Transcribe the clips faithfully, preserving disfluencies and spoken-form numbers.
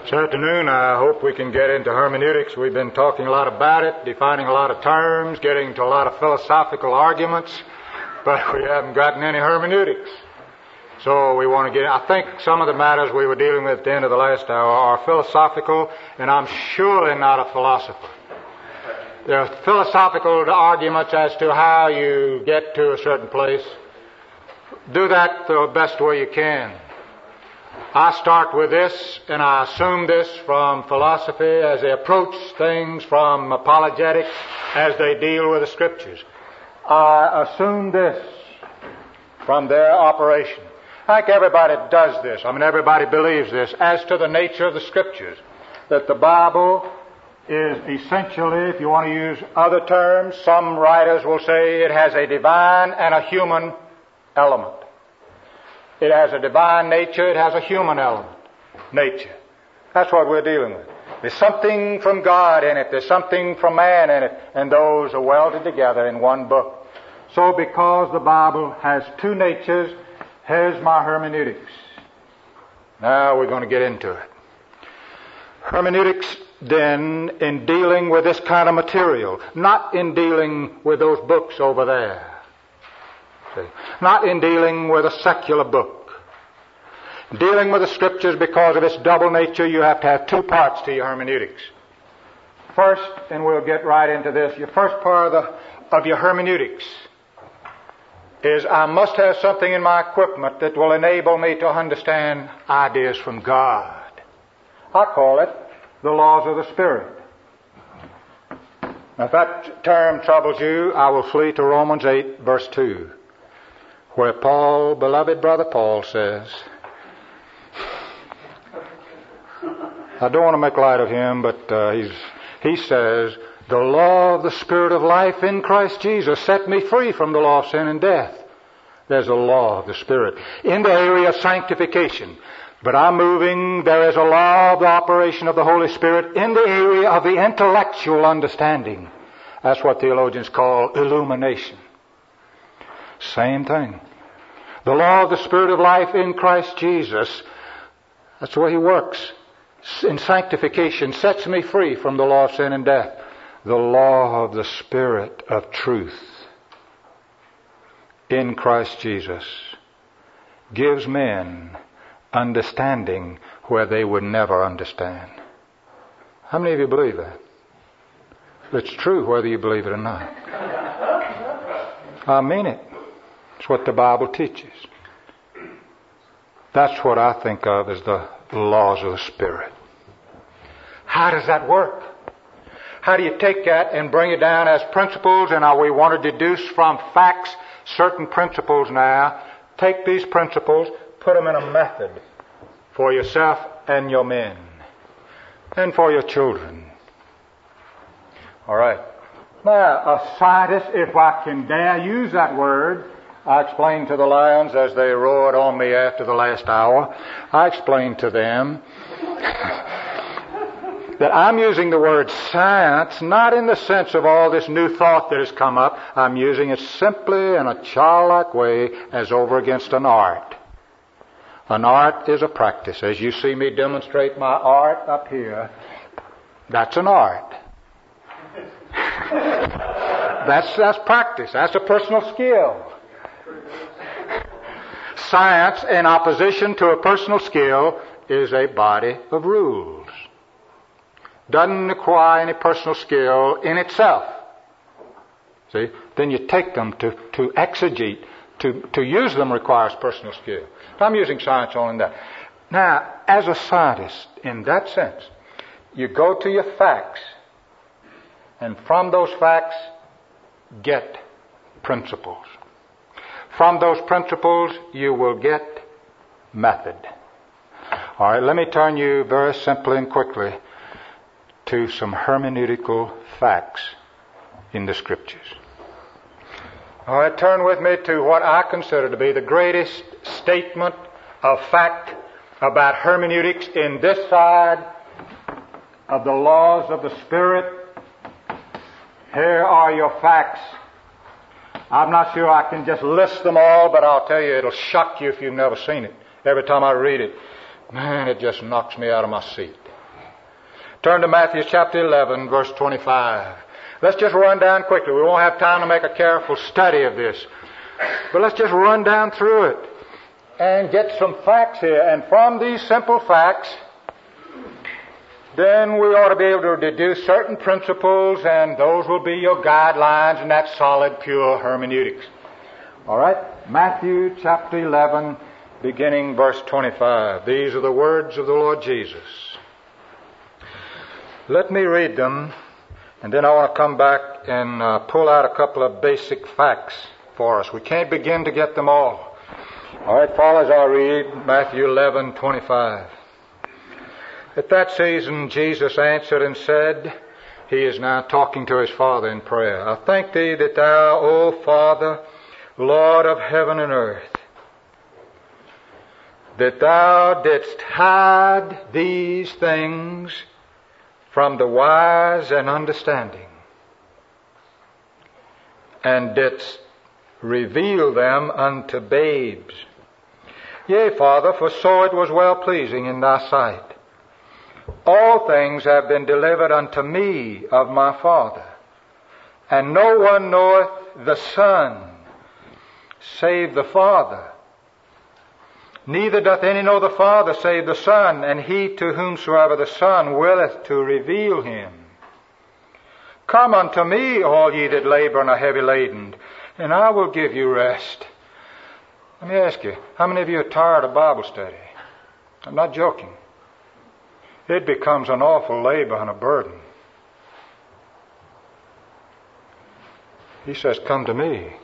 This afternoon, I hope we can get into hermeneutics. We've been talking a lot about it, defining a lot of terms, getting into a lot of philosophical arguments, but we haven't gotten any hermeneutics. So we want to get, I think some of the matters we were dealing with at the end of the last hour are philosophical, and I'm surely not a philosopher. There are philosophical arguments as to how you get to a certain place. Do that the best way you can. I start with this, and I assume this from philosophy as they approach things, from apologetics as they deal with the Scriptures. I assume this from their operation. I think everybody does this. I mean, everybody believes this as to the nature of the Scriptures, that the Bible is essentially, if you want to use other terms, some writers will say it has a divine and a human element. It has a divine nature, it has a human element, nature. That's what we're dealing with. There's something from God in it, there's something from man in it, and those are welded together in one book. So because the Bible has two natures, here's my hermeneutics. Now we're going to get into it. Hermeneutics, then, in dealing with this kind of material, not in dealing with those books over there. See? Not in dealing with a secular book. Dealing with the Scriptures, because of its double nature, you have to have two parts to your hermeneutics. First, and we'll get right into this, your first part of, the, of your hermeneutics is I must have something in my equipment that will enable me to understand ideas from God. I call it the laws of the Spirit. Now, if that term troubles you, I will flee to Romans eight, verse two, where Paul, beloved brother Paul, says, I don't want to make light of him, but uh, he's, he says, the law of the Spirit of life in Christ Jesus set me free from the law of sin and death. There's a law of the Spirit in the area of sanctification. But I'm moving, there is a law of the operation of the Holy Spirit in the area of the intellectual understanding. That's what theologians call illumination. Same thing. The law of the Spirit of life in Christ Jesus, that's the way He works. In sanctification, sets me free from the law of sin and death. The law of the Spirit of truth in Christ Jesus gives men understanding where they would never understand. How many of you believe that? It's true whether you believe it or not. I mean it. It's what the Bible teaches. That's what I think of as the laws of the Spirit. How does that work? How do you take that and bring it down as principles? And we want to deduce from facts certain principles now. Take these principles, put them in a method for yourself and your men and for your children. All right. Now, a scientist, if I can dare use that word, I explained to the lions as they roared on me after the last hour, I explained to them that I'm using the word science not in the sense of all this new thought that has come up. I'm using it simply in a childlike way as over against an art. An art is a practice. As you see me demonstrate my art up here, that's an art. that's, that's practice. That's a personal skill. Science, in opposition to a personal skill, is a body of rules. Doesn't require any personal skill in itself. See? Then you take them to, to exegete. To, to use them requires personal skill. So I'm using science only in that. Now, as a scientist, in that sense, you go to your facts, and from those facts, get principles. From those principles, you will get method. All right, let me turn you very simply and quickly to some hermeneutical facts in the Scriptures. All right, turn with me to what I consider to be the greatest statement of fact about hermeneutics in this side of the laws of the Spirit. Here are your facts. I'm not sure I can just list them all, but I'll tell you, it'll shock you if you've never seen it. Every time I read it, man, it just knocks me out of my seat. Turn to Matthew chapter eleven, verse twenty-five. Let's just run down quickly. We won't have time to make a careful study of this. But let's just run down through it and get some facts here. And from these simple facts, then we ought to be able to deduce certain principles, and those will be your guidelines in that solid, pure hermeneutics. All right? Matthew chapter eleven, beginning verse twenty-five. These are the words of the Lord Jesus. Let me read them, and then I want to come back and uh, pull out a couple of basic facts for us. We can't begin to get them all. All right, follow as I read Matthew eleven twenty-five. At that season, Jesus answered and said, he is now talking to his Father in prayer, I thank thee that thou, O Father, Lord of heaven and earth, that thou didst hide these things from the wise and understanding, and didst reveal them unto babes. Yea, Father, for so it was well-pleasing in thy sight. All things have been delivered unto me of my Father, and no one knoweth the Son save the Father. Neither doth any know the Father save the Son, and he to whomsoever the Son willeth to reveal him. Come unto me, all ye that labor and are heavy laden, and I will give you rest. Let me ask you, how many of you are tired of Bible study? I'm not joking. It becomes an awful labor and a burden. He says, come to me.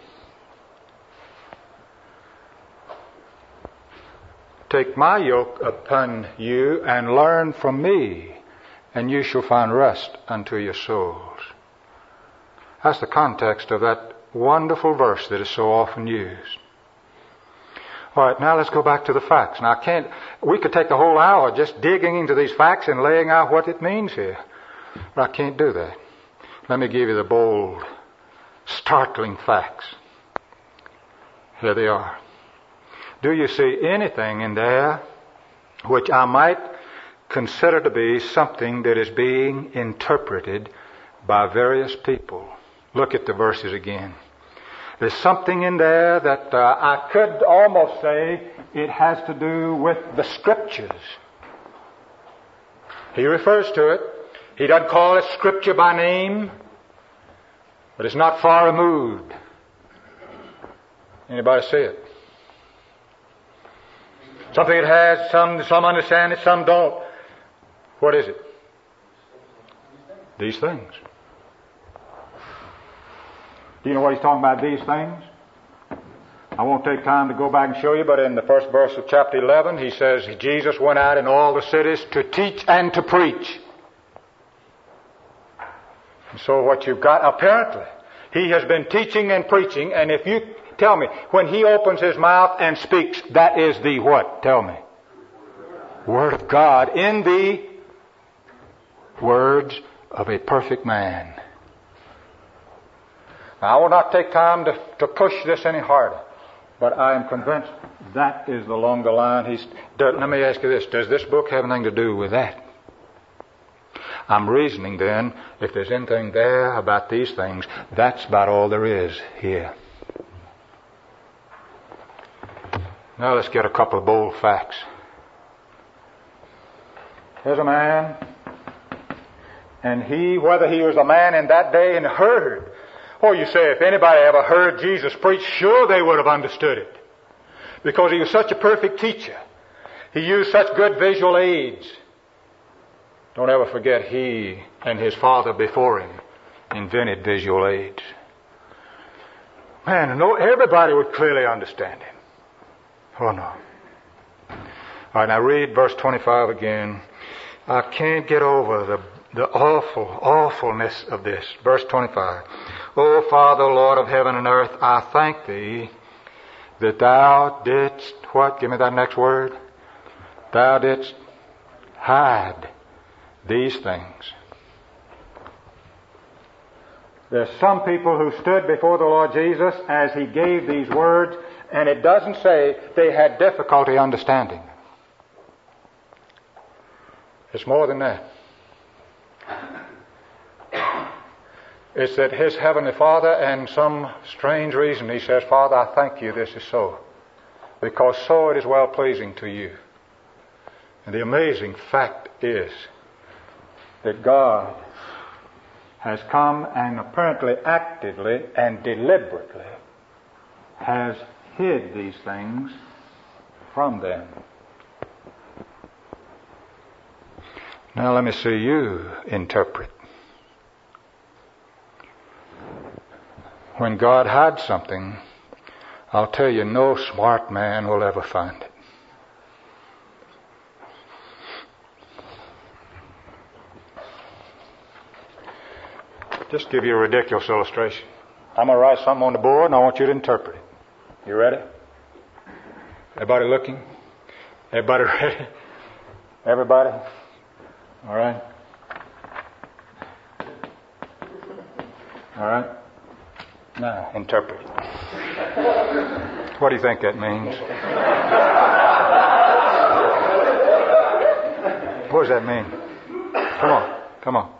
Take my yoke upon you and learn from me, and you shall find rest unto your souls. That's the context of that wonderful verse that is so often used. All right, now let's go back to the facts. Now, I can't, we could take the whole hour just digging into these facts and laying out what it means here. But I can't do that. Let me give you the bold, startling facts. Here they are. Do you see anything in there which I might consider to be something that is being interpreted by various people? Look at the verses again. There's something in there that uh, I could almost say it has to do with the Scriptures. He refers to it. He doesn't call it Scripture by name, but it's not far removed. Anybody see it? Something that has some, some understand it, some don't. What is it? These things. Do you know what he's talking about, these things? I won't take time to go back and show you, but in the first verse of chapter eleven, he says Jesus went out in all the cities to teach and to preach. And so what you've got, apparently, he has been teaching and preaching, and if you tell me, when he opens his mouth and speaks, that is the what? Tell me. Word of God in the words of a perfect man. Now, I will not take time to, to push this any harder, but I am convinced that is along the line. He's, let me ask you this. Does this book have anything to do with that? I'm reasoning then, if there's anything there about these things, that's about all there is here. Now let's get a couple of bold facts. Here's a man, and he, whether he was a man in that day and heard, or you say if anybody ever heard Jesus preach, sure they would have understood it. Because he was such a perfect teacher. He used such good visual aids. Don't ever forget he and his father before him invented visual aids. Man, no, everybody would clearly understand him. Oh no. All right, now read verse twenty-five again. I can't get over the, the awful, awfulness of this. Verse twenty-five. O Father, Lord of heaven and earth, I thank thee that thou didst, what? Give me that next word. Thou didst hide these things. There's some people who stood before the Lord Jesus as he gave these words, and it doesn't say they had difficulty understanding. It's more than that. It's that his Heavenly Father, and some strange reason, he says, Father, I thank you this is so, because so it is well pleasing to you. And the amazing fact is that God has come and apparently actively and deliberately has hid these things from them. Now let me see you interpret. When God hides something, I'll tell you, no smart man will ever find it. Just give you a ridiculous illustration. I'm going to write something on the board and I want you to interpret it. You ready? Everybody looking? Everybody ready? Everybody? All right? All right? Now, interpret it. What do you think that means? What does that mean? Come on, come on.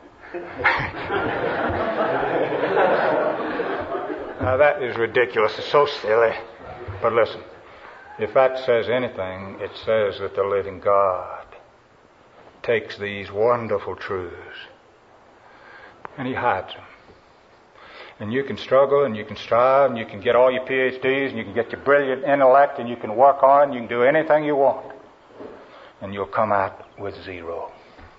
Now that is ridiculous. It's so silly. But listen, if that says anything, it says that the living God takes these wonderful truths and He hides them. And you can struggle and you can strive and you can get all your P H Ds and you can get your brilliant intellect and you can work on it and you can do anything you want. And you'll come out with zero.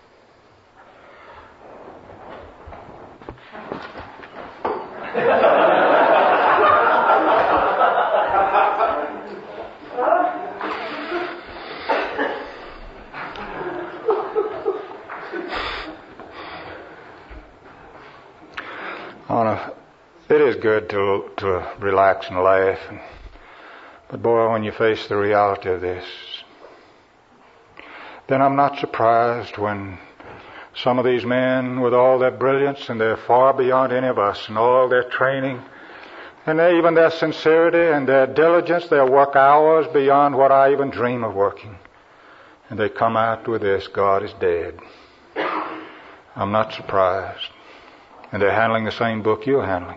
It is good to to relax and laugh, and, but boy, when you face the reality of this, then I'm not surprised when some of these men, with all their brilliance, and they're far beyond any of us, and all their training, and they, even their sincerity and their diligence, they'll work hours beyond what I even dream of working. And they come out with this, God is dead. I'm not surprised. And they're handling the same book you're handling.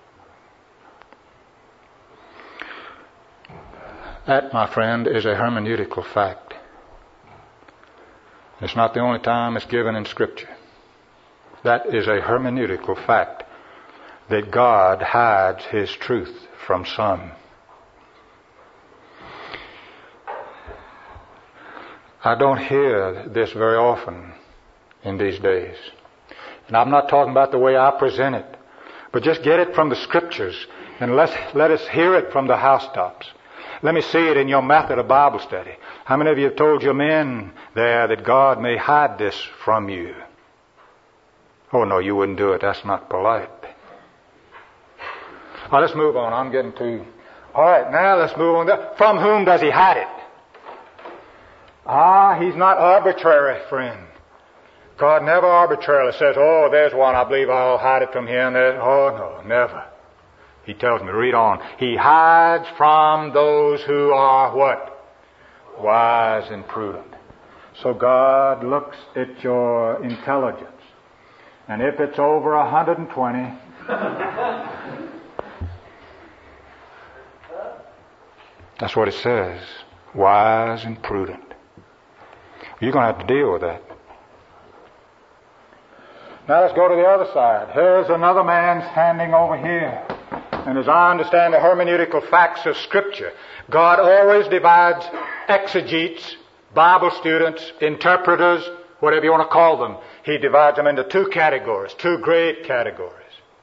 That, my friend, is a hermeneutical fact. It's not the only time it's given in Scripture. That is a hermeneutical fact, that God hides His truth from some. I don't hear this very often in these days. And I'm not talking about the way I present it, but just get it from the Scriptures and let's, let us hear it from the housetops. Let me see it in your method of Bible study. How many of you have told your men there that God may hide this from you? Oh, no, you wouldn't do it. That's not polite. Well, let's move on. I'm getting too... All right, now let's move on. From whom does He hide it? Ah, He's not arbitrary, friend. God never arbitrarily says, oh, there's one, I believe I'll hide it from him. Oh, no, never. He tells me, read on. He hides from those who are what? Wise and prudent. So God looks at your intelligence. And if it's over one hundred twenty, that's what it says. Wise and prudent. You're going to have to deal with that. Now let's go to the other side. Here's another man standing over here. And as I understand the hermeneutical facts of Scripture, God always divides exegetes, Bible students, interpreters, whatever you want to call them. He divides them into two categories, two great categories.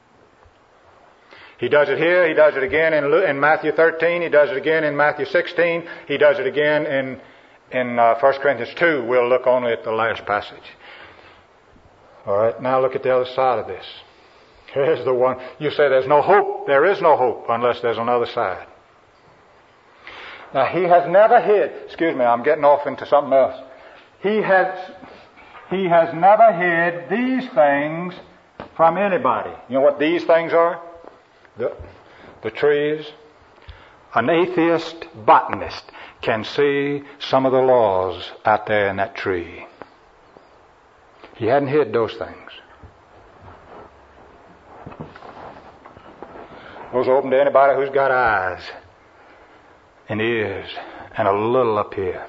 He does it here, He does it again in, in Matthew thirteen, He does it again in Matthew sixteen, He does it again in, in uh, First Corinthians two. We'll look only at the last passage. All right, now look at the other side of this. Here's the one. You say there's no hope. There is no hope unless there's another side. Now, He has never hid. Excuse me, I'm getting off into something else. He has, he has never hid these things from anybody. You know what these things are? The, the trees. An atheist botanist can see some of the laws out there in that tree. He hadn't hid those things. Those are open to anybody who's got eyes and ears and a little up here.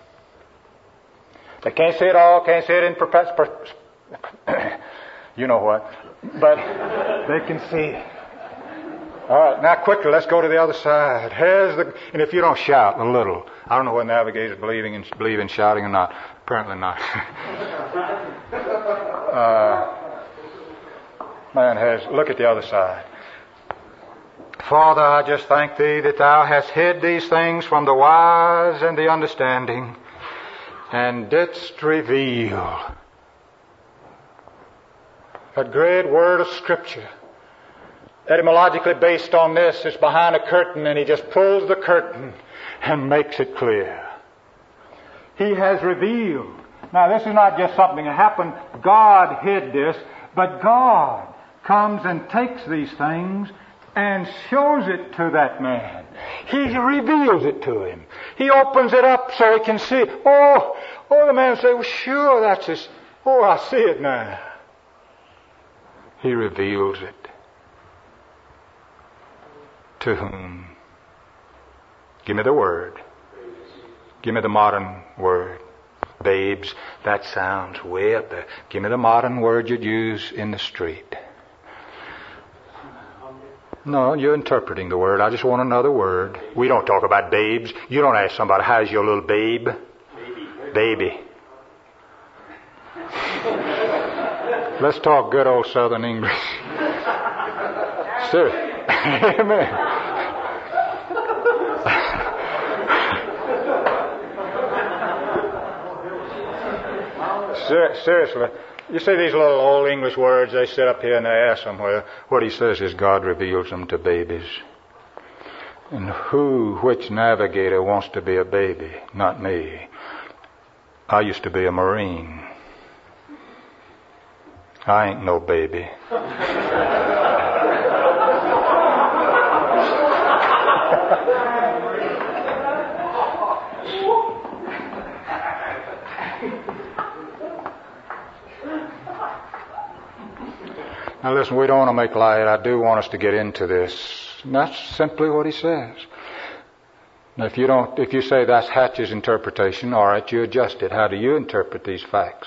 They can't see it all, can't see it in perpetual... Per- you know what. But they can see it. All right, now quickly, let's go to the other side. Has the, and if you don't shout a little, I don't know whether navigators believing in, believe in shouting or not. Apparently not. uh, man has, look at the other side. Father, I just thank Thee that Thou hast hid these things from the wise and the understanding, and didst reveal that great word of Scripture, etymologically based on this, is behind a curtain, and He just pulls the curtain and makes it clear. He has revealed. Now, this is not just something that happened. God hid this, but God comes and takes these things and shows it to that man. He reveals it to him. He opens it up so he can see it. Oh, oh, the man will say, well, sure, that's his. Oh, I see it now. He reveals it. To whom? Give me the word. Give me the modern word. Babes, that sounds way up there. Give me the modern word you'd use in the street. No, you're interpreting the word. I just want another word. We don't talk about babes. You don't ask somebody, how's your little babe? Baby. Baby. Let's talk good old Southern English. Sir. Amen. Ser- seriously, you see these little old English words, they sit up here and they ask somewhere. What he says is God reveals them to babies. And who, which navigator wants to be a baby? Not me. I used to be a Marine. I ain't no baby. Now listen, we don't want to make light. I do want us to get into this. And that's simply what he says. Now if you don't, if you say that's Hatch's interpretation, all right, you adjust it. How do you interpret these facts?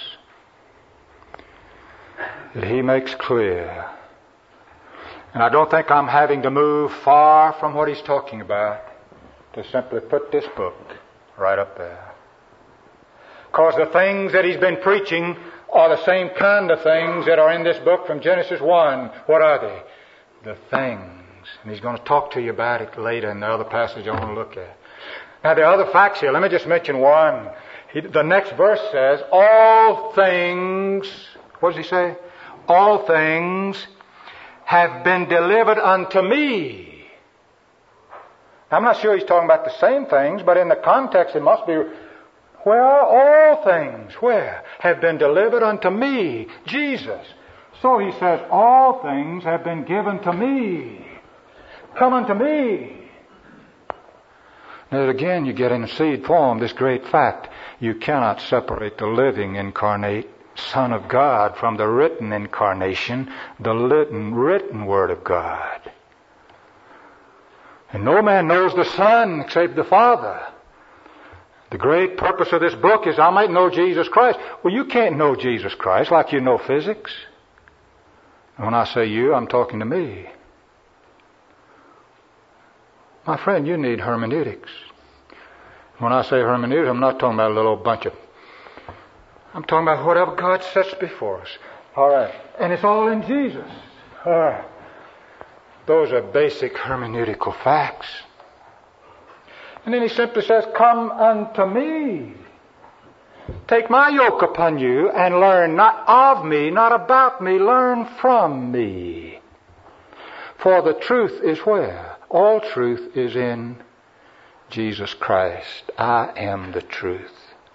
That he makes clear. And I don't think I'm having to move far from what he's talking about to simply put this book right up there. Because the things that he's been preaching are the same kind of things that are in this book from Genesis one. What are they? The things. And he's going to talk to you about it later in the other passage I want to look at. Now the other facts here, let me just mention one. He, the next verse says, all things, what does he say? All things have been delivered unto me. Now, I'm not sure he's talking about the same things, but in the context it must be, where are all things? Where? Have been delivered unto me, Jesus. So he says, all things have been given to me. Come unto me. Now again, you get in seed form this great fact. You cannot separate the living incarnate Son of God from the written incarnation, the written, written Word of God. And no man knows the Son except the Father. The great purpose of this book is I might know Jesus Christ. Well, you can't know Jesus Christ like you know physics. And when I say you, I'm talking to me. My friend, you need hermeneutics. When I say hermeneutics, I'm not talking about a little bunch of... I'm talking about whatever God sets before us. All right. And it's all in Jesus. All right. Those are basic hermeneutical facts. And then he simply says, come unto me. Take my yoke upon you and learn not of me, not about me, learn from me. For the truth is where? All truth is in Jesus Christ. I am the truth.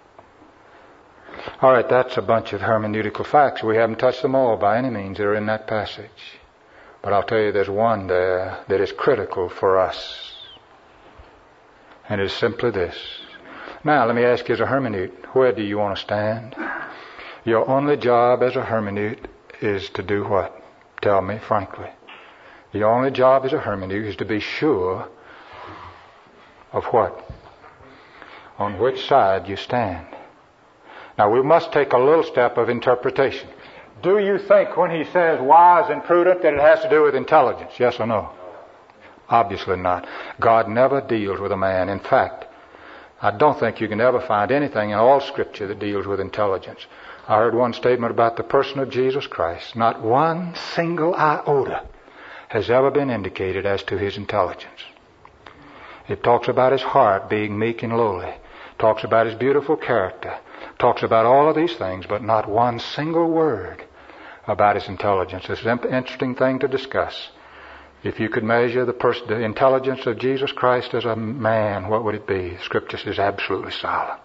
All right, that's a bunch of hermeneutical facts. We haven't touched them all by any means. They're in that passage. But I'll tell you there's one there that is critical for us. And it's simply this. Now, let me ask you as a hermeneut, where do you want to stand? Your only job as a hermeneut is to do what? Tell me frankly. The only job as a hermeneutic is to be sure of what? On which side you stand. Now we must take a little step of interpretation. Do you think when he says wise and prudent that it has to do with intelligence? Yes or no? Obviously not. God never deals with a man. In fact, I don't think you can ever find anything in all Scripture that deals with intelligence. I heard one statement about the person of Jesus Christ. Not one single iota has ever been indicated as to his intelligence. It talks about his heart being meek and lowly. Talks about his beautiful character. Talks about all of these things, but not one single word about his intelligence. It's an interesting thing to discuss. If you could measure the, pers- the intelligence of Jesus Christ as a man, what would it be? Scripture says absolutely silent.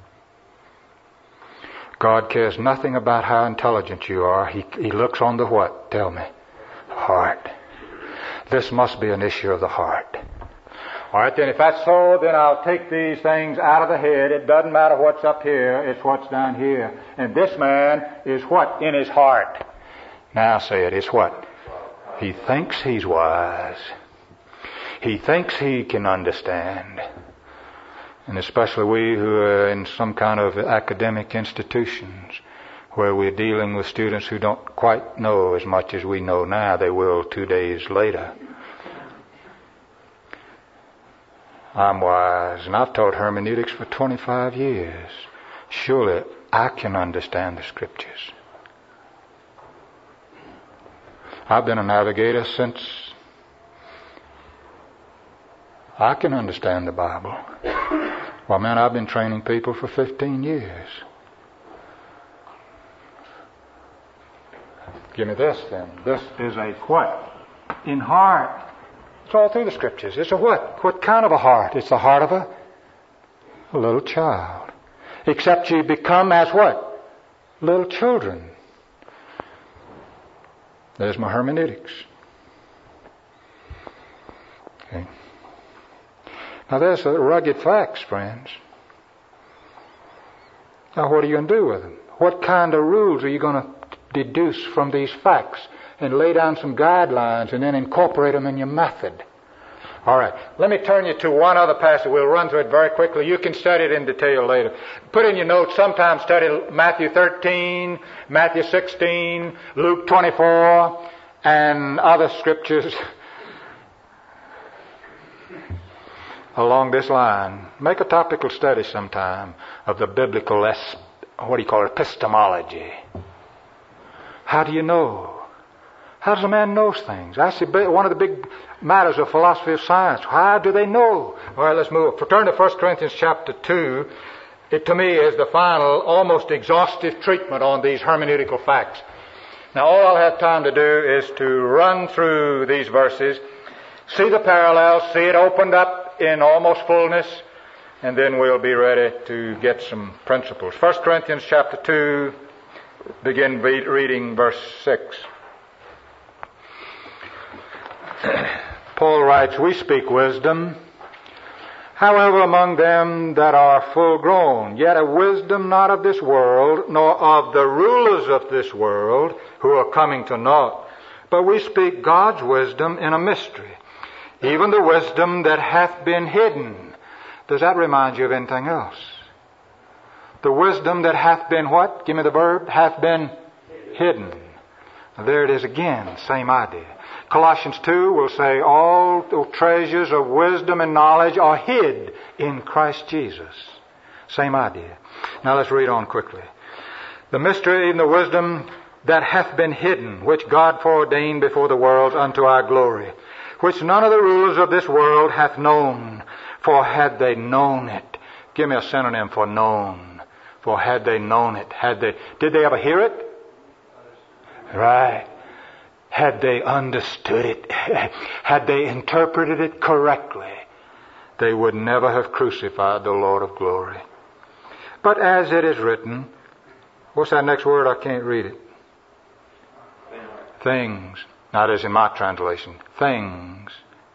God cares nothing about how intelligent you are. He, he looks on the what? Tell me. Heart. This must be an issue of the heart. All right, then if that's so, then I'll take these things out of the head. It doesn't matter what's up here, it's what's down here. And this man is what? In his heart. Now say it, it's what? He thinks he's wise. He thinks he can understand. And especially we who are in some kind of academic institutions where we're dealing with students who don't quite know as much as we know now they will two days later. I'm wise, and I've taught hermeneutics for twenty-five years. Surely I can understand the Scriptures. I've been a navigator since I can understand the Bible. Well, man, I've been training people for fifteen years. Give me this then. This is a what? In heart. It's all through the Scriptures. It's a what? What kind of a heart? It's the heart of a, a little child. Except you become as what? Little children. There's my hermeneutics. Okay. Now there's the rugged facts, friends. Now what are you going to do with them? What kind of rules are you going to deduce from these facts and lay down some guidelines and then incorporate them in your method? All right. Let me turn you to one other passage. We'll run through it very quickly. You can study it in detail later. Put in your notes, sometime study Matthew thirteen, Matthew sixteen, Luke twenty-four, and other scriptures along this line. Make a topical study sometime of the biblical, es- what do you call it, epistemology. How do you know? How does a man know things? That's one of the big matters of philosophy of science. How do they know? All right, let's move. Turn to First Corinthians chapter two. It, to me, is the final, almost exhaustive treatment on these hermeneutical facts. Now, all I'll have time to do is to run through these verses, see the parallels, see it opened up in almost fullness, and then we'll be ready to get some principles. First Corinthians chapter two, begin reading verse six. Paul writes, "We speak wisdom, however, among them that are full grown, yet a wisdom not of this world, nor of the rulers of this world, who are coming to naught. But we speak God's wisdom in a mystery, even the wisdom that hath been hidden." Does that remind you of anything else? The wisdom that hath been what? Give me the verb. Hath been hidden. Now there it is again, same idea. Colossians two will say all the treasures of wisdom and knowledge are hid in Christ Jesus. Same idea. Now let's read on quickly. "The mystery, even the wisdom that hath been hidden, which God foreordained before the worlds unto our glory, which none of the rulers of this world hath known. For had they known it," give me a synonym for known. For had they known it, had they, did they ever hear it? Right. Had they understood it, had they interpreted it correctly, they would never have crucified the Lord of glory. But as it is written, what's that next word? I can't read it. Things. Not as in my translation. Things.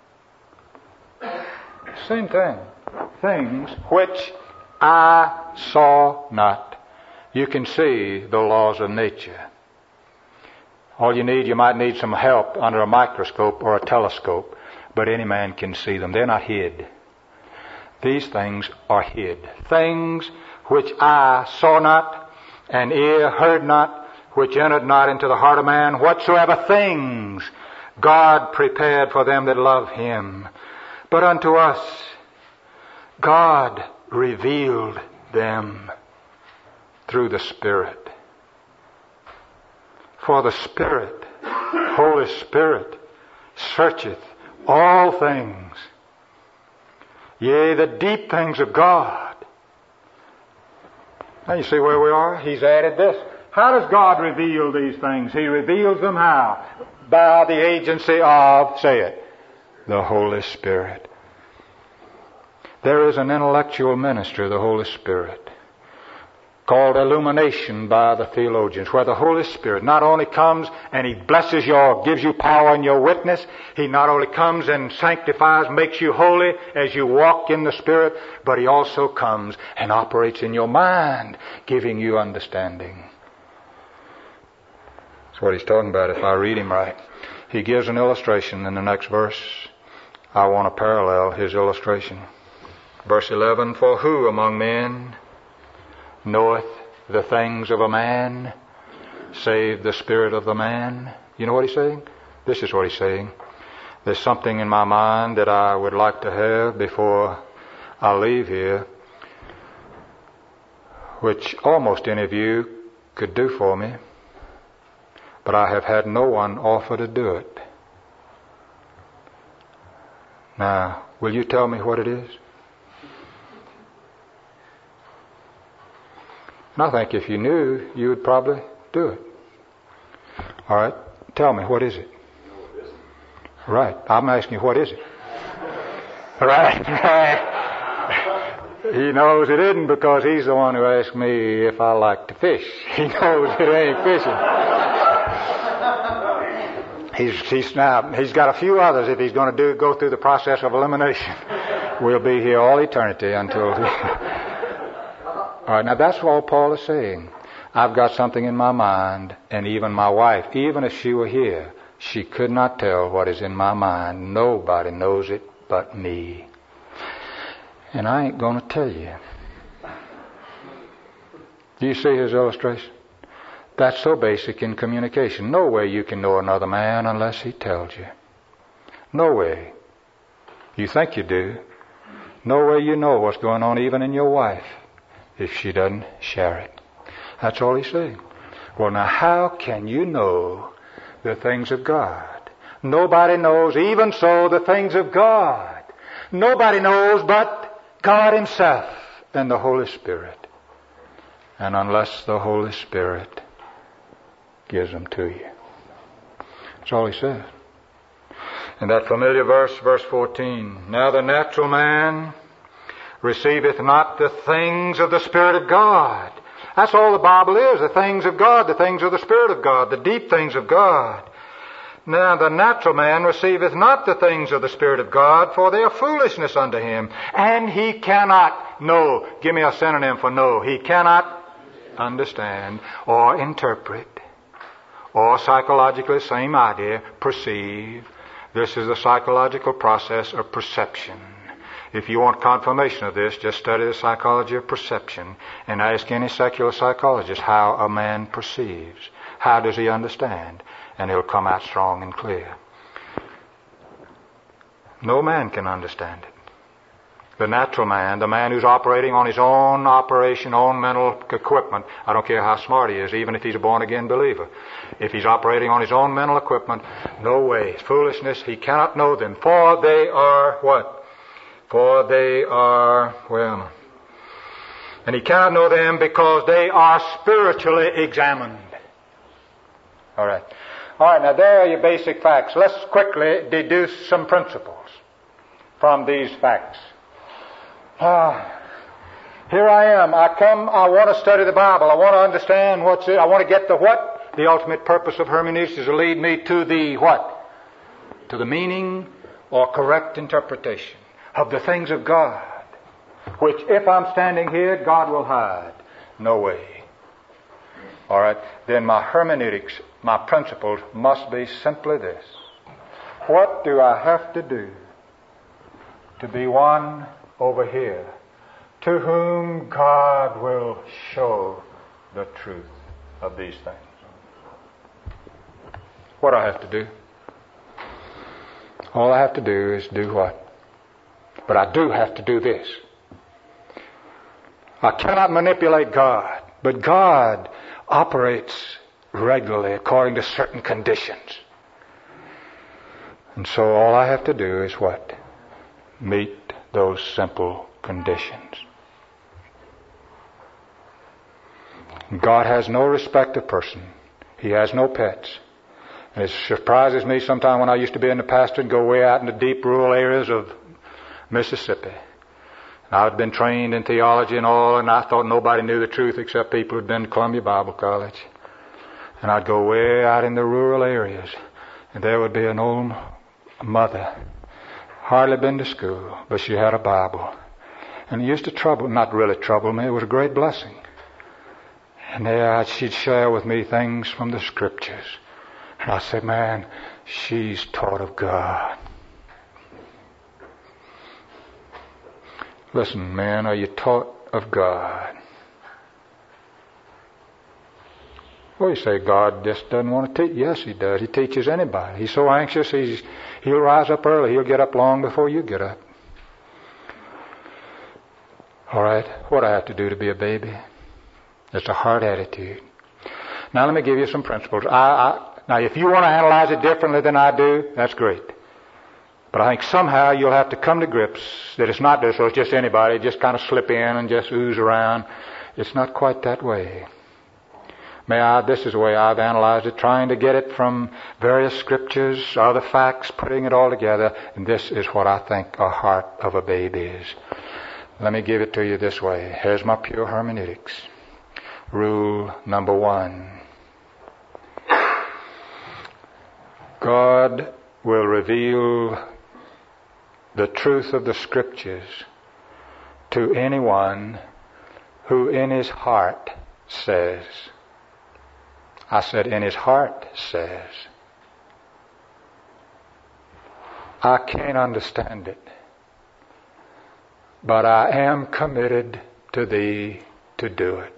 Same thing. Things which I saw not. You can see the laws of nature. All you need, you might need some help under a microscope or a telescope, but any man can see them. They're not hid. These things are hid. Things which eye saw not, and ear heard not, which entered not into the heart of man, whatsoever things God prepared for them that love Him. But unto us God revealed them through the Spirit. For the Spirit, Holy Spirit, searcheth all things, yea, the deep things of God. Now you see where we are? He's added this. How does God reveal these things? He reveals them how? By the agency of, say it, the Holy Spirit. There is an intellectual ministry of the Holy Spirit called illumination by the theologians, where the Holy Spirit not only comes and He blesses your, gives you power in your witness, He not only comes and sanctifies, makes you holy as you walk in the Spirit, but He also comes and operates in your mind, giving you understanding. That's what He's talking about if I read Him right. He gives an illustration in the next verse. I want to parallel His illustration. Verse eleven, for who among men knoweth the things of a man, save the spirit of the man? You know what He's saying? This is what He's saying. There's something in my mind that I would like to have before I leave here, which almost any of you could do for me, but I have had no one offer to do it. Now, will you tell me what it is? And I think if you knew, you would probably do it. All right, tell me, what is it? Right, I'm asking you, what is it? Right. He knows it isn't because he's the one who asked me if I like to fish. He knows it ain't fishing. He's, he's now, he's got a few others if he's going to do go through the process of elimination. We'll be here all eternity until... All right, now that's all Paul is saying. I've got something in my mind, and even my wife, even if she were here, she could not tell what is in my mind. Nobody knows it but me. And I ain't going to tell you. Do you see his illustration? That's so basic in communication. No way you can know another man unless he tells you. No way. You think you do. No way you know what's going on even in your wife if she doesn't share it. That's all he's saying. Well, now how can you know the things of God? Nobody knows, even so, the things of God. Nobody knows but God Himself and the Holy Spirit. And unless the Holy Spirit gives them to you. That's all he says. In that familiar verse, verse fourteen, now the natural man receiveth not the things of the Spirit of God. That's all the Bible is, the things of God, the things of the Spirit of God, the deep things of God. Now the natural man receiveth not the things of the Spirit of God, for they are foolishness unto him, and he cannot know. Give me a synonym for know. He cannot understand or interpret, or psychologically, same idea, perceive. This is the psychological process of perception. If you want confirmation of this, just study the psychology of perception and ask any secular psychologist how a man perceives. How does he understand? And he'll come out strong and clear. No man can understand it. The natural man, the man who's operating on his own operation, own mental equipment, I don't care how smart he is, even if he's a born-again believer. If he's operating on his own mental equipment, no way. It's foolishness. He cannot know them. For they are what? For they are, well, and he cannot know them because they are spiritually examined. All right. All right, now there are your basic facts. Let's quickly deduce some principles from these facts. Ah, here I am. I come, I want to study the Bible. I want to understand what's it. I want to get the what? The ultimate purpose of hermeneutics is to lead me to the what? To the meaning or correct interpretation of the things of God, which if I'm standing here, God will hide. No way. All right, then my hermeneutics, my principles must be simply this. What do I have to do to be one over here to whom God will show the truth of these things? What do I have to do? All I have to do is do what? But I do have to do this. I cannot manipulate God, but God operates regularly according to certain conditions. And so all I have to do is what? Meet those simple conditions. God has no respect of person. He has no pets. And it surprises me sometimes when I used to be in the pastor and go way out in the deep rural areas of Mississippi. I'd been trained in theology and all, and I thought nobody knew the truth except people who'd been to Columbia Bible College. And I'd go way out in the rural areas, and there would be an old mother, hardly been to school, but she had a Bible. And it used to trouble, not really trouble me, it was a great blessing. And there she'd share with me things from the Scriptures. And I said, man, she's taught of God. Listen, man, are you taught of God? Well, you say God just doesn't want to teach. Yes, He does. He teaches anybody. He's so anxious, he's, He'll rise up early. He'll get up long before you get up. All right, what do I have to do to be a baby? It's a heart attitude. Now, let me give you some principles. I, I, now, if you want to analyze it differently than I do, that's great. But I think somehow you'll have to come to grips that it's not this, so it's just anybody, just kind of slip in and just ooze around. It's not quite that way. May I, this is the way I've analyzed it, trying to get it from various scriptures, other facts, putting it all together, and this is what I think a heart of a baby is. Let me give it to you this way. Here's my pure hermeneutics. Rule number one. God will reveal the truth of the Scriptures to anyone who in his heart says, I said in his heart says, I can't understand it, but I am committed to thee to do it.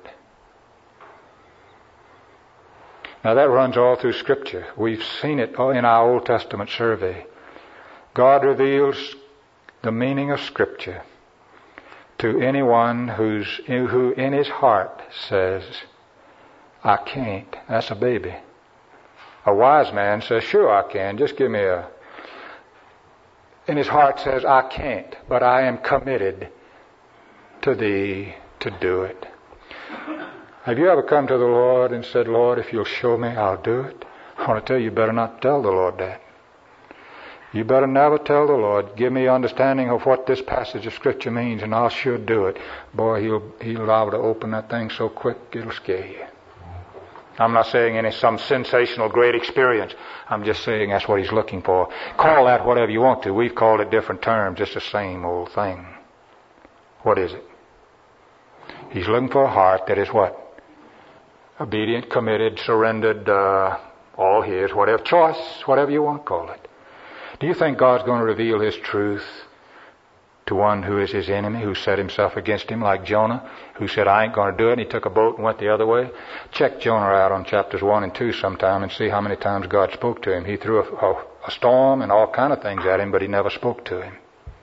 Now that runs all through Scripture. We've seen it in our Old Testament survey. God reveals the meaning of Scripture to anyone who's who in his heart says, I can't. That's a baby. A wise man says, sure I can. Just give me a... In his heart says, I can't, but I am committed to thee to do it. Have you ever come to the Lord and said, Lord, if you'll show me, I'll do it? I want to tell you, you better not tell the Lord that. You better never tell the Lord, give me understanding of what this passage of Scripture means, and I'll sure do it. Boy, he'll, he'll allow to open that thing so quick, it'll scare you. I'm not saying any some sensational great experience. I'm just saying that's what He's looking for. Call that whatever you want to. We've called it different terms. It's the same old thing. What is it? He's looking for a heart that is what? Obedient, committed, surrendered, uh, all His, whatever choice, whatever you want to call it. Do you think God's going to reveal His truth to one who is His enemy, who set himself against Him, like Jonah, who said, I ain't going to do it, and he took a boat and went the other way? Check Jonah out on chapters one and two sometime and see how many times God spoke to him. He threw a, a, a storm and all kind of things at him, but He never spoke to him.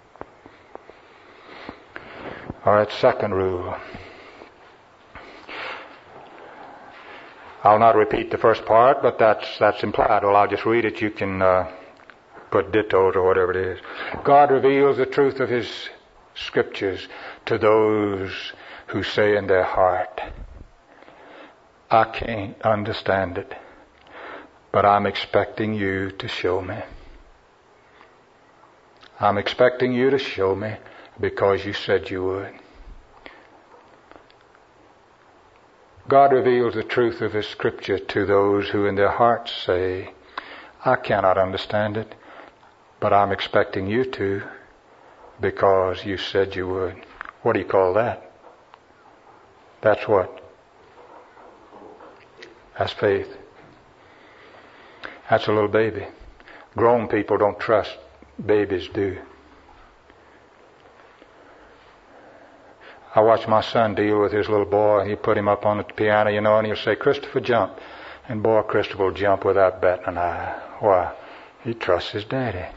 All right, second rule. I'll not repeat the first part, but that's that's implied. Well, I'll just read it. You can uh, put dittos or whatever it is. God reveals the truth of His Scriptures to those who say in their heart, I can't understand it, but I'm expecting you to show me. I'm expecting you to show me because you said you would. God reveals the truth of His Scripture to those who in their hearts say, I cannot understand it, but I'm expecting you to because you said you would. What do you call that? That's what? That's faith. That's a little baby. Grown people don't trust. Babies do. I watched my son deal with his little boy. He put him up on the piano, you know, and he'll say, "Christopher, jump." And boy, Christopher will jump without batting an eye. Why? He trusts his daddy.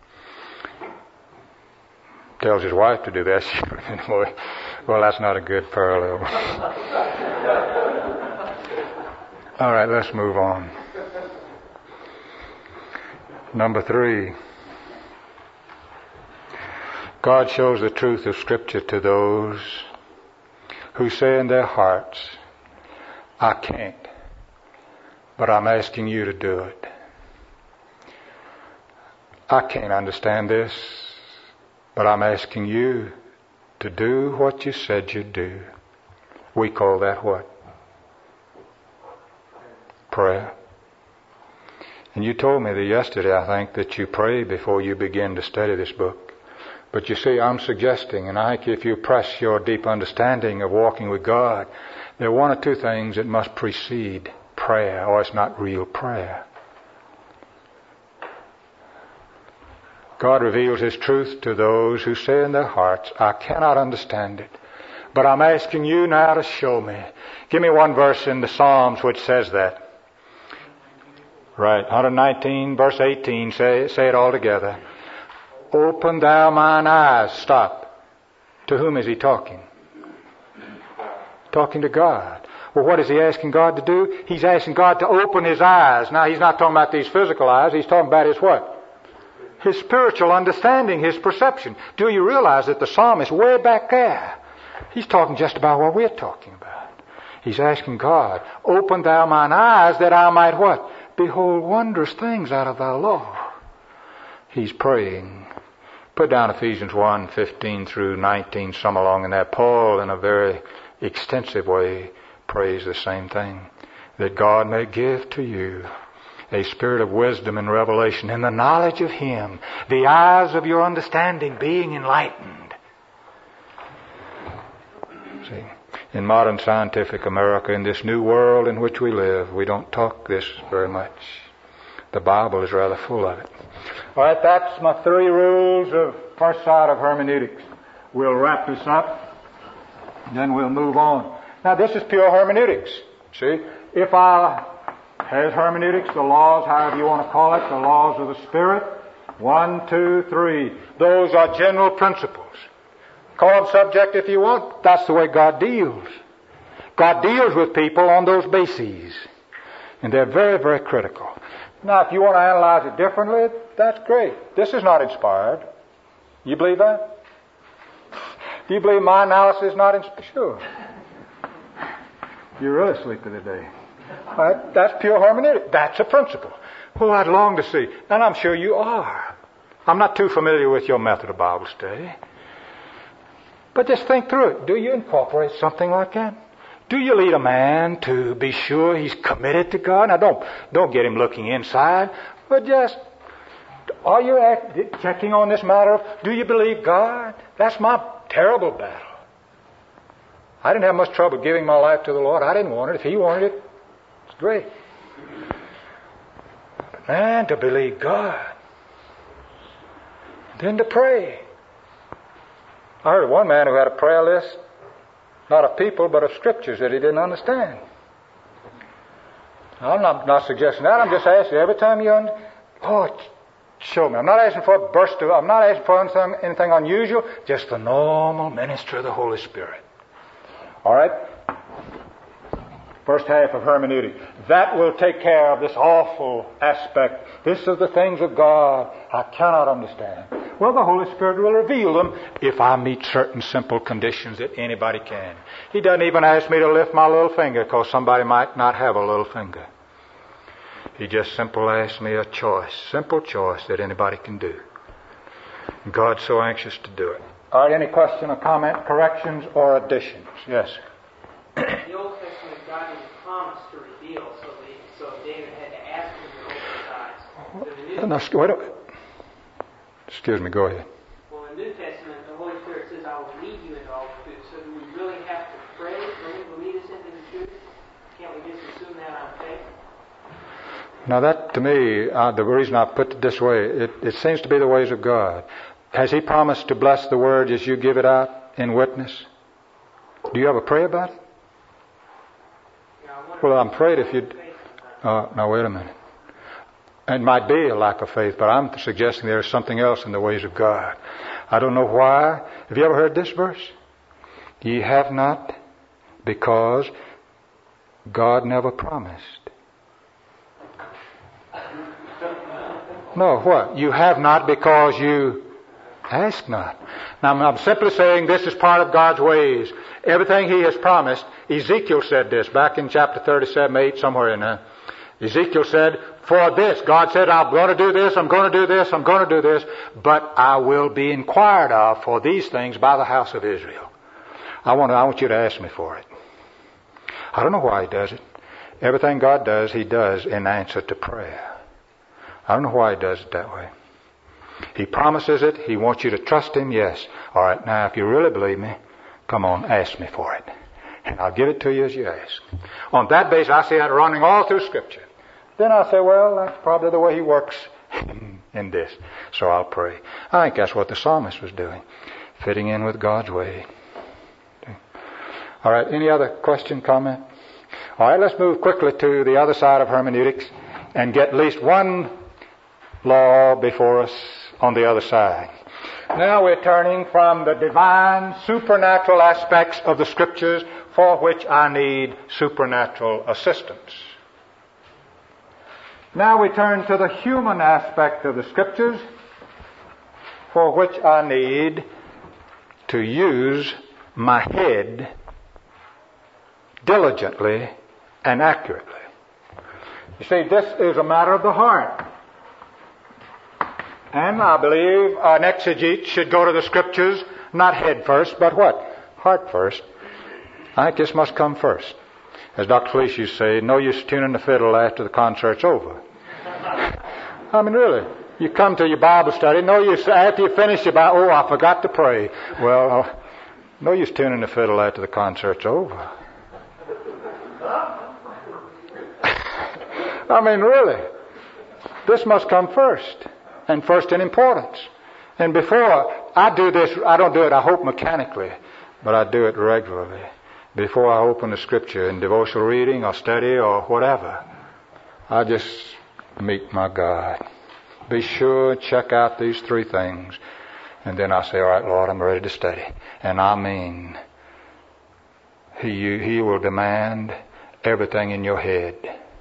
Tells his wife to do that. Well, that's not a good parallel. All right, let's move on. Number three. God shows the truth of Scripture to those who say in their hearts, "I can't, but I'm asking you to do it. I can't understand this, but I'm asking you to do what you said you'd do." We call that what? Prayer. And you told me that yesterday, I think, that you pray before you begin to study this book. But you see, I'm suggesting, and I think if you press your deep understanding of walking with God, there are one or two things that must precede prayer, or it's not real prayer. God reveals His truth to those who say in their hearts, "I cannot understand it, but I'm asking you now to show me." Give me one verse in the Psalms which says that. Right, one nineteen, verse eighteen, say, say it all together. "Open thou mine eyes." Stop. To whom is he talking? Talking to God. Well, what is he asking God to do? He's asking God to open his eyes. Now, he's not talking about these physical eyes. He's talking about his what? His spiritual understanding, his perception. Do you realize that the psalmist way back there, he's talking just about what we're talking about. He's asking God, "Open thou mine eyes that I might" what? "Behold wondrous things out of thy law." He's praying. Put down Ephesians one, fifteen through nineteen, some along in there. Paul, in a very extensive way, prays the same thing. That God may give to you a spirit of wisdom and revelation in the knowledge of Him, the eyes of your understanding being enlightened. See, in modern scientific America, in this new world in which we live, we don't talk this very much. The Bible is rather full of it. All right, that's my three rules of first side of hermeneutics. We'll wrap this up, and then we'll move on. Now, this is pure hermeneutics. See, if I has hermeneutics, the laws, however you want to call it, the laws of the Spirit, one, two, three. Those are general principles. Call them subject if you want. That's the way God deals. God deals with people on those bases, and they're very, very critical. Now, if you want to analyze it differently, that's great. This is not inspired. You believe that? Do you believe my analysis is not inspired? Sure. You're really sleepy today. All right, that's pure hermeneutic. That's a principle. Well, I'd long to see. And I'm sure you are. I'm not too familiar with your method of Bible study. But just think through it. Do you incorporate something like that? Do you lead a man to be sure he's committed to God? Now, don't don't get him looking inside, but just, are you act, checking on this matter of, do you believe God? That's my terrible battle. I didn't have much trouble giving my life to the Lord. I didn't want it. If He wanted it, it's great. But man, to believe God, then to pray. I heard of one man who had a prayer list, not of people, but of scriptures that he didn't understand. I'm not, not suggesting that. I'm just asking every time you, un- oh, show me. I'm not asking for a burst of, I'm not asking for anything, anything unusual, just the normal ministry of the Holy Spirit. All right? First half of hermeneutic. That will take care of this awful aspect. This is the things of God I cannot understand. Well, the Holy Spirit will reveal them if I meet certain simple conditions that anybody can. He doesn't even ask me to lift my little finger because somebody might not have a little finger. He just simply asks me a choice, simple choice that anybody can do. And God's so anxious to do it. All right, any question or comment, corrections or additions? Yes. The Old Testament, God didn't promise to reveal, so, the, so David had to ask Him to open his eyes. So the New, no, wait a, excuse me, go ahead. Well, in the New Testament, the Holy Spirit says, "I will lead you into all the truth." So do we really have to pray for Him to lead us into the truth? Can't we just assume that on faith? Now that, to me, uh, the reason I put it this way, it, it seems to be the ways of God. Has He promised to bless the word as you give it out in witness? Do you ever pray about it? Well, I'm afraid if you... Uh, now, wait a minute. It might be a lack of faith, but I'm suggesting there's something else in the ways of God. I don't know why. Have you ever heard this verse? Ye have not because God never promised. No, what? You have not because you ask not. Now, I'm simply saying this is part of God's ways. Everything He has promised. Ezekiel said this back in chapter thirty-seven, eight, somewhere in there. Ezekiel said, for this, God said, I'm going to do this, I'm going to do this, I'm going to do this, but I will be inquired of for these things by the house of Israel. I want to, I want you to ask me for it. I don't know why He does it. Everything God does, He does in answer to prayer. I don't know why He does it that way. He promises it. He wants you to trust Him. Yes. All right. Now, if you really believe me, come on, ask me for it. And I'll give it to you as you ask. On that basis, I see that running all through Scripture. Then I say, well, that's probably the way He works in this. So I'll pray. I think that's what the psalmist was doing. Fitting in with God's way. All right. Any other question, comment? All right. Let's move quickly to the other side of hermeneutics and get at least one law before us on the other side. Now we're turning from the divine, supernatural aspects of the Scriptures for which I need supernatural assistance. Now we turn to the human aspect of the Scriptures for which I need to use my head diligently and accurately. You see, this is a matter of the heart. And I believe an exegete should go to the Scriptures, not head first, but what? Heart first. I think this must come first. As Doctor Felice used to say, no use tuning the fiddle after the concert's over. I mean, really. You come to your Bible study, no use, after you finish your Bible, oh, I forgot to pray. Well, no use tuning the fiddle after the concert's over. I mean, really. This must come first. And first in importance. And before I do this, I don't do it, I hope, mechanically, but I do it regularly. Before I open the Scripture in devotional reading or study or whatever, I just meet my God. Be sure, check out these three things. And then I say, all right, Lord, I'm ready to study. And I mean, He, he will demand everything in your head.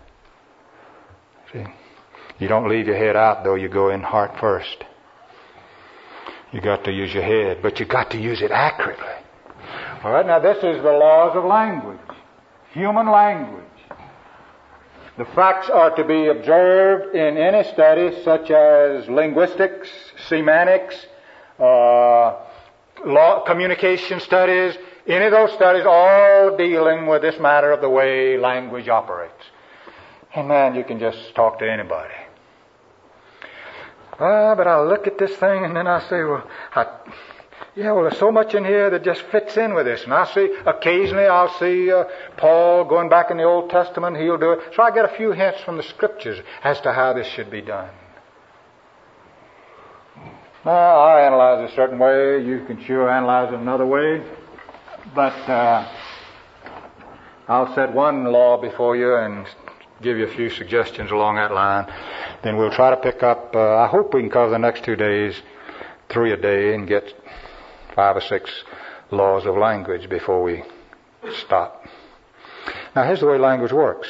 See? You don't leave your head out, though. You go in heart first. You got to use your head, but you got to use it accurately. All right, now this is the laws of language. Human language. The facts are to be observed in any study such as linguistics, semantics, uh, law, communication studies, any of those studies all dealing with this matter of the way language operates. And man, you can just talk to anybody. Ah, but I look at this thing and then I say, well, I, yeah, well, there's so much in here that just fits in with this. And I see, occasionally I'll see uh, Paul going back in the Old Testament, he'll do it. So I get a few hints from the Scriptures as to how this should be done. Now, I analyze it a certain way. You can sure analyze it another way. But uh, I'll set one law before you and give you a few suggestions along that line. Then we'll try to pick up, uh, I hope we can cover the next two days, three a day, and get five or six laws of language before we stop. Now, here's the way language works.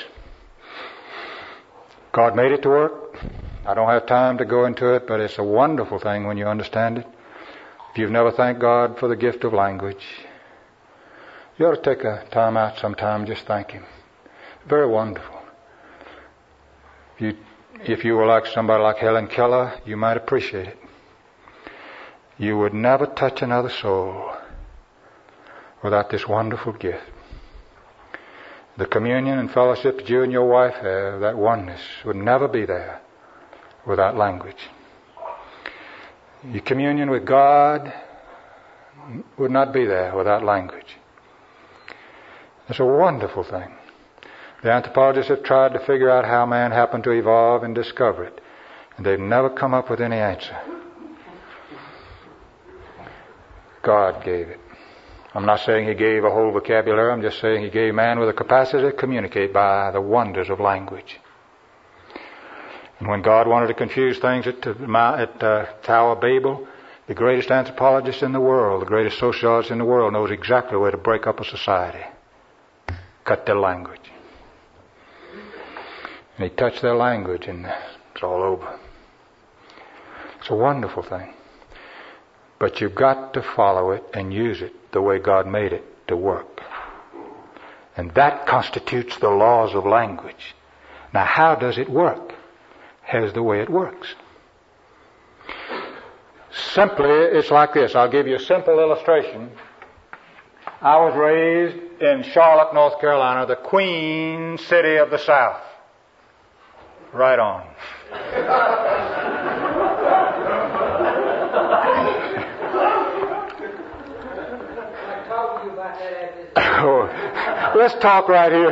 God made it to work. I don't have time to go into it, but it's a wonderful thing when you understand it. If you've never thanked God for the gift of language, you ought to take a time out sometime and just thank Him. Very wonderful. If you, if you were like somebody like Helen Keller, you might appreciate it. You would never touch another soul without this wonderful gift. The communion and fellowship that you and your wife have, that oneness, would never be there without language. Your communion with God would not be there without language. It's a wonderful thing. The anthropologists have tried to figure out how man happened to evolve and discover it. And they've never come up with any answer. God gave it. I'm not saying He gave a whole vocabulary. I'm just saying He gave man with a capacity to communicate by the wonders of language. And when God wanted to confuse things at, at uh, Tower of Babel, the greatest anthropologist in the world, the greatest sociologist in the world, knows exactly where to break up a society. Cut their language. And He touched their language and it's all over. It's a wonderful thing. But you've got to follow it and use it the way God made it to work. And that constitutes the laws of language. Now, how does it work? Here's the way it works. Simply, it's like this. I'll give you a simple illustration. I was raised in Charlotte, North Carolina, the Queen City of the South. Right on. Oh, let's talk right here.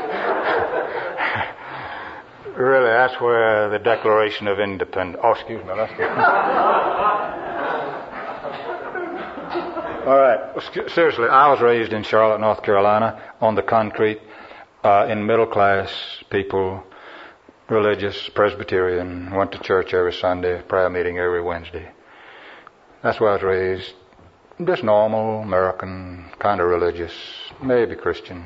Really, that's where the Declaration of Independence... Oh, excuse me. Let's go. All right. Seriously, I was raised in Charlotte, North Carolina, on the concrete, uh, in middle-class people, religious, Presbyterian, went to church every Sunday, prayer meeting every Wednesday. That's where I was raised. Just normal, American, kind of religious, maybe Christian.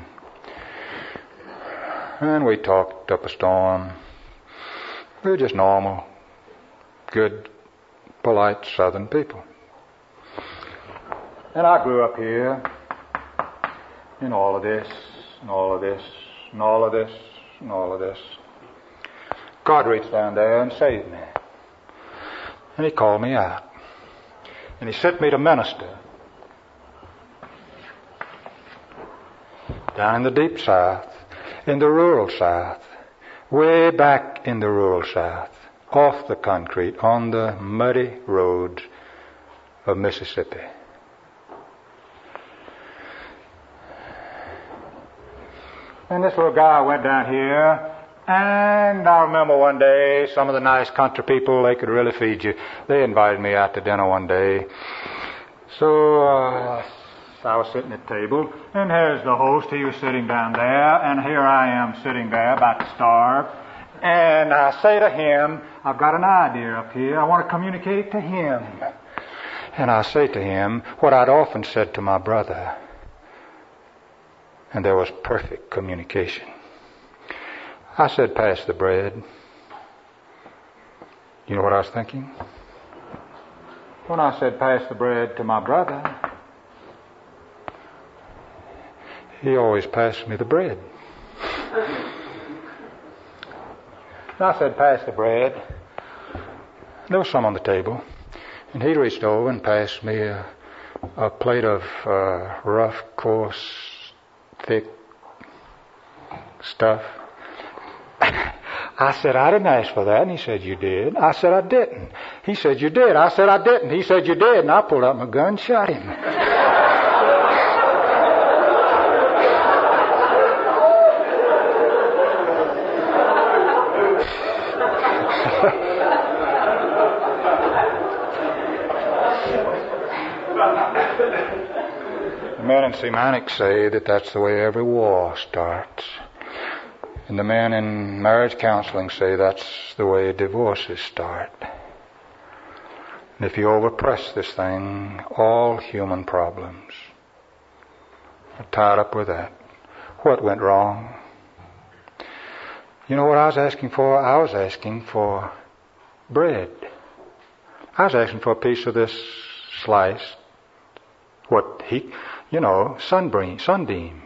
And we talked up a storm. We were just normal, good, polite Southern people. And I grew up here in all of this, and all of this, and all of this, and all of this. God reached down there and saved me. And He called me out. And He sent me to minister down in the deep South, in the rural South, way back in the rural South, off the concrete, on the muddy roads of Mississippi. And this little guy went down here, and I remember one day, some of the nice country people, they could really feed you. They invited me out to dinner one day. So uh, I was sitting at the table, and here's the host. He was sitting down there, and here I am sitting there about to starve. And I say to him, I've got an idea up here. I want to communicate to him. And I say to him what I'd often said to my brother. And there was perfect communication. I said, pass the bread. You know what I was thinking? When I said, pass the bread to my brother, he always passed me the bread. And I said, pass the bread. There was some on the table. And he reached over and passed me a, a plate of uh, rough, coarse, thick stuff. I said, I didn't ask for that. And he said, you did. I said, I didn't. He said, you did. I said, I didn't. He said, you did. And I pulled out my gun and shot him. The men in Semantics say that that's the way every war starts. And the men in marriage counseling say that's the way divorces start. And if you overpress this thing, all human problems are tied up with that. What went wrong? You know what I was asking for? I was asking for bread. I was asking for a piece of this slice. What he, you know, sunbeam, sunbeam.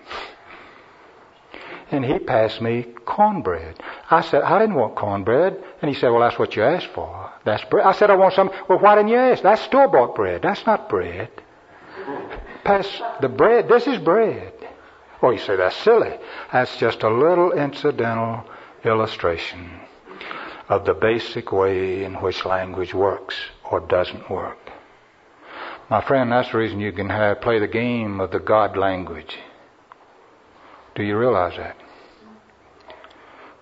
And he passed me cornbread. I said, I didn't want cornbread. And he said, well, that's what you asked for. That's bread. I said, I want some. Well, why didn't you ask? That's store-bought bread. That's not bread. Pass the bread. This is bread. Oh, you say that's silly. That's just a little incidental illustration of the basic way in which language works or doesn't work. My friend, that's the reason you can have, play the game of the God language. Do you realize that?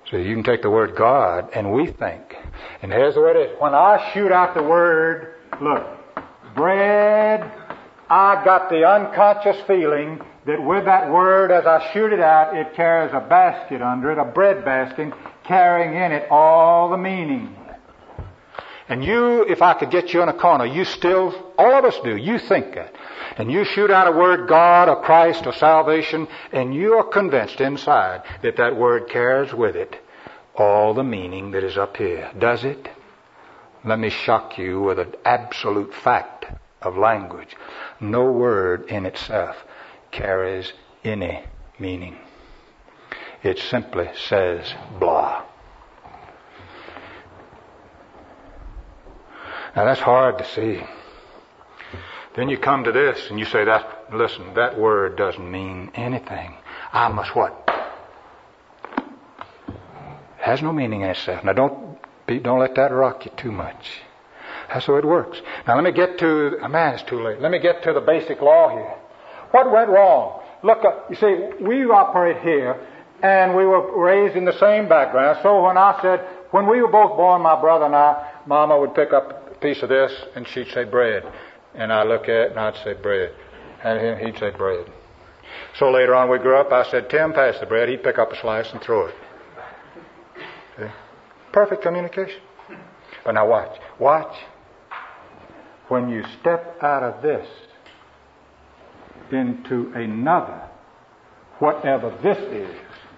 So you can take the word God and we think. And here's the way it is. When I shoot out the word, look, bread, I got the unconscious feeling that with that word, as I shoot it out, it carries a basket under it, a bread basket, carrying in it all the meaning. And you, if I could get you in a corner, you still, all of us do, you think that. And you shoot out a word, God or Christ or salvation, and you are convinced inside that that word carries with it all the meaning that is up here. Does it? Let me shock you with an absolute fact of language. No word in itself carries any meaning. It simply says blah. Now that's hard to see. Then you come to this and you say, that, listen, that word doesn't mean anything. I must what? It has no meaning in itself. Now don't be, don't let that rock you too much. That's the way it works. Now let me get to, oh man, it's too late. Let me get to the basic law here. What went wrong? Look, uh, you see, we operate here and we were raised in the same background. So when I said, when we were both born, my brother and I, Mama would pick up a piece of this and she'd say bread. And I'd look at it and I'd say bread. And he'd say bread. So later on we grew up, I said, Tim, pass the bread. He'd pick up a slice and throw it. See? Perfect communication. But now watch. Watch. When you step out of this into another, whatever this is,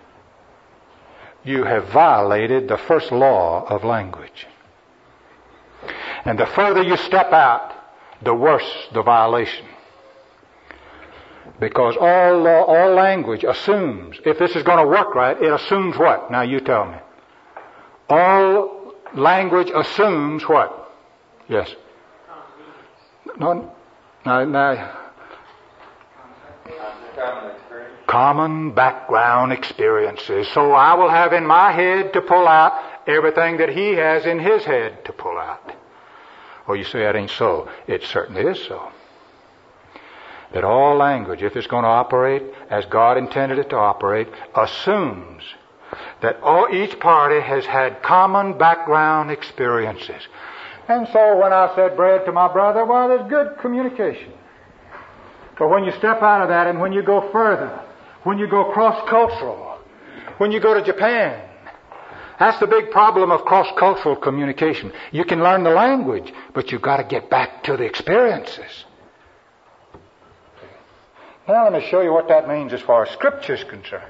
you have violated the first law of language. And the further you step out, the worse the violation. Because all uh, all language assumes, if this is going to work right, it assumes what? Now you tell me. All language assumes what? Yes. No, no, no. Common background experiences. So I will have in my head to pull out everything that he has in his head to pull out. Well, you say that ain't so. It certainly is so. That all language, if it's going to operate as God intended it to operate, assumes that all, each party has had common background experiences. And so when I said bread to my brother, well, there's good communication. But when you step out of that and when you go further, when you go cross-cultural, when you go to Japan, that's the big problem of cross-cultural communication. You can learn the language, but you've got to get back to the experiences. Now let me show you what that means as far as Scripture is concerned.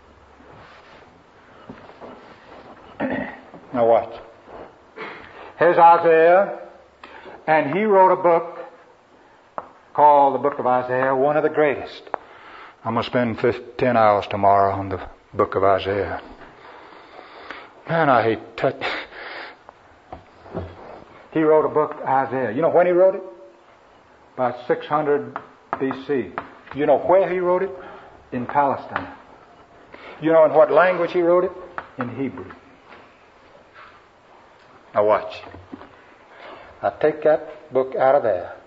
Now watch. Here's Isaiah, and he wrote a book called the Book of Isaiah, one of the greatest. I'm going to spend ten hours tomorrow on the Book of Isaiah. Man, I hate touch. He wrote a book, Isaiah. You know when he wrote it? About six hundred B C. You know where he wrote it? In Palestine. You know in what language he wrote it? In Hebrew. Now watch. I take that book out of there.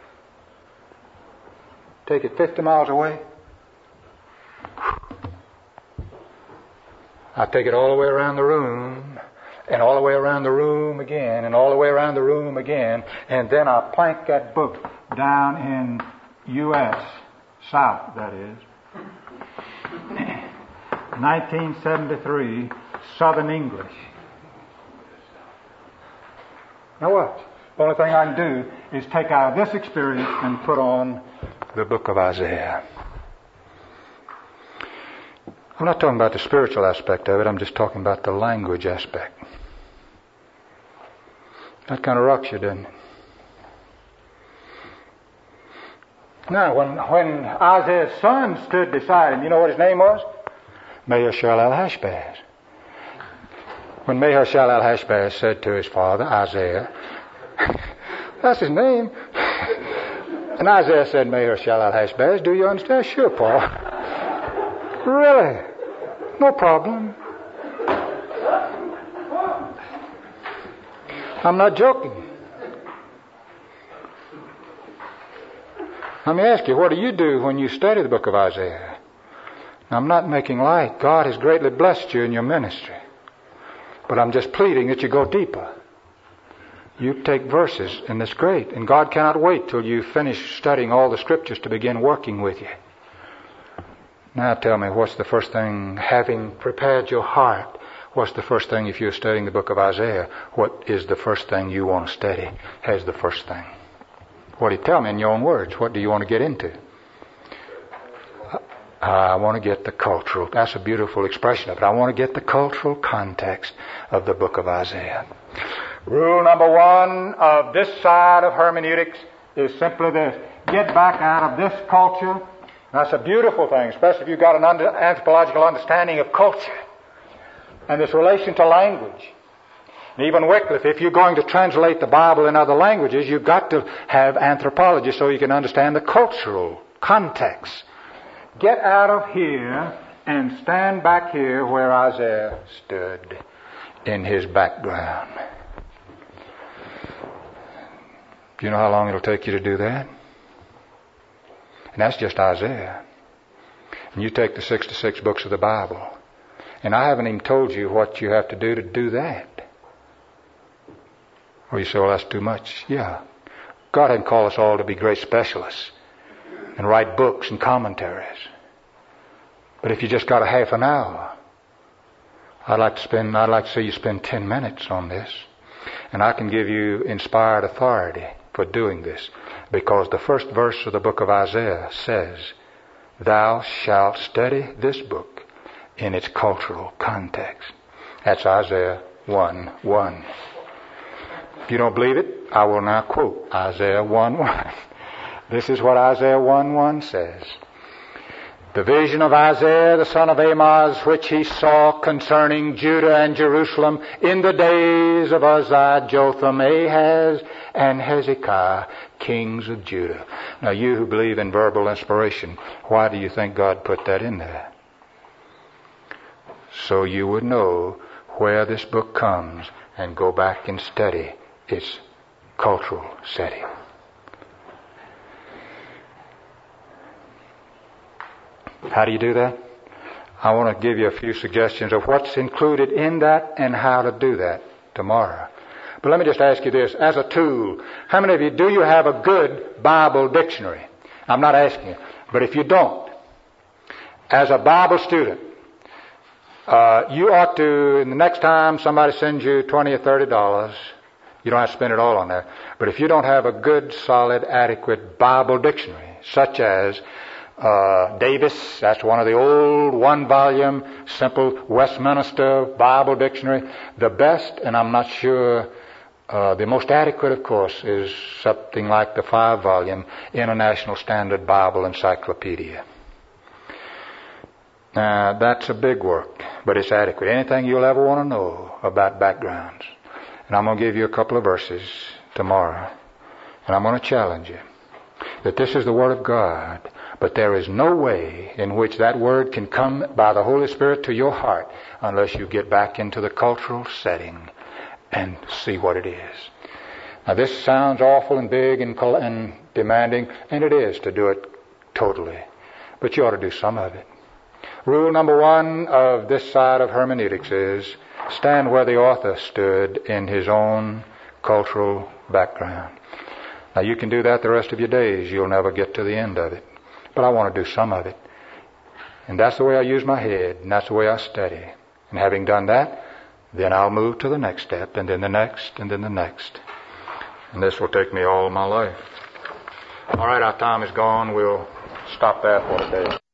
Take it fifty miles away. I take it all the way around the room, and all the way around the room again, and all the way around the room again, and then I plank that book down in U S South, that is. nineteen seventy-three, Southern English. Now what? The only thing I can do is take out of this experience and put on the book of Isaiah. I'm not talking about the spiritual aspect of it, I'm just talking about the language aspect. That kind of rocks you, doesn't it? Now, when, when Isaiah's son stood beside him, you know what his name was? Maher-shalal-hash-baz. When Maher-shalal-hash-baz said to his father, Isaiah, that's his name. And Isaiah said, Maher-shalal-hash-baz, do you understand? Sure, Paul. Really? No problem. I'm not joking. Let me ask you, what do you do when you study the book of Isaiah? Now, I'm not making light. God has greatly blessed you in your ministry. But I'm just pleading that you go deeper. You take verses, and it's great. And God cannot wait till you finish studying all the Scriptures to begin working with you. Now tell me, what's the first thing, having prepared your heart, what's the first thing if you're studying the book of Isaiah? What is the first thing you want to study as the first thing? What do you tell me in your own words? What do you want to get into? I want to get the cultural, that's a beautiful expression of it. I want to get the cultural context of the book of Isaiah. Rule number one of this side of hermeneutics is simply this: get back out of this culture. That's a beautiful thing, especially if you've got an under, anthropological understanding of culture and its relation to language. And even Wycliffe, if you're going to translate the Bible in other languages, you've got to have anthropology so you can understand the cultural context. Get out of here and stand back here where Isaiah stood in his background. Do you know how long it'll take you to do that? And that's just Isaiah. And you take the sixty-six books of the Bible. And I haven't even told you what you have to do to do that. Well, you say, well, that's too much. Yeah. God hadn't called us all to be great specialists and write books and commentaries. But if you just got a half an hour, I'd like to spend, I'd like to see you spend ten minutes on this. And I can give you inspired authority for doing this. Because the first verse of the book of Isaiah says, "Thou shalt study this book in its cultural context." That's Isaiah one one. If you don't believe it, I will now quote Isaiah one one. This is what Isaiah one one says. The vision of Isaiah the son of Amoz, which he saw concerning Judah and Jerusalem in the days of Uzziah, Jotham, Ahaz, and Hezekiah, kings of Judah. Now you who believe in verbal inspiration, why do you think God put that in there? So you would know where this book comes and go back and study its cultural setting. How do you do that? I want to give you a few suggestions of what's included in that and how to do that tomorrow. But let me just ask you this, as a tool, how many of you, do you have a good Bible dictionary? I'm not asking you, but if you don't, as a Bible student, uh, you ought to, in the next time somebody sends you twenty or thirty dollars, you don't have to spend it all on that, but if you don't have a good, solid, adequate Bible dictionary, such as Uh, Davis, that's one of the old one-volume, simple Westminster Bible Dictionary. The best, and I'm not sure, uh, the most adequate, of course, is something like the five-volume International Standard Bible Encyclopedia. Now, that's a big work, but it's adequate. Anything you'll ever want to know about backgrounds. And I'm going to give you a couple of verses tomorrow, and I'm going to challenge you that this is the Word of God. But there is no way in which that word can come by the Holy Spirit to your heart unless you get back into the cultural setting and see what it is. Now this sounds awful and big and, and demanding, and it is to do it totally. But you ought to do some of it. Rule number one of this side of hermeneutics is stand where the author stood in his own cultural background. Now you can do that the rest of your days. You'll never get to the end of it. But I want to do some of it. And that's the way I use my head, and that's the way I study. And having done that, then I'll move to the next step, and then the next, and then the next. And this will take me all my life. All right, our time is gone. We'll stop there for today.